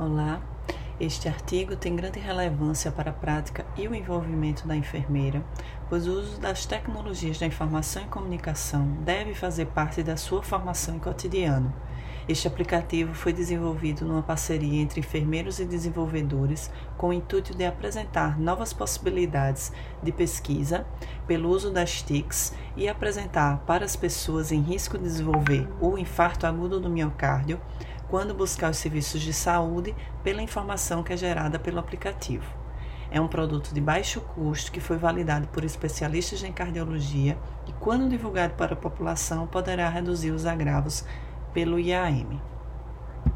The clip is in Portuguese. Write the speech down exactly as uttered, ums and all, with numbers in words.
Olá, este artigo tem grande relevância para a prática e o envolvimento da enfermeira, pois o uso das tecnologias da informação e comunicação deve fazer parte da sua formação e cotidiano. Este aplicativo foi desenvolvido numa parceria entre enfermeiros e desenvolvedores com o intuito de apresentar novas possibilidades de pesquisa pelo uso das T I Cs e apresentar para as pessoas em risco de desenvolver o infarto agudo do miocárdio quando buscar os serviços de saúde pela informação que é gerada pelo aplicativo. É um produto de baixo custo que foi validado por especialistas em cardiologia e, quando divulgado para a população, poderá reduzir os agravos pelo I A M.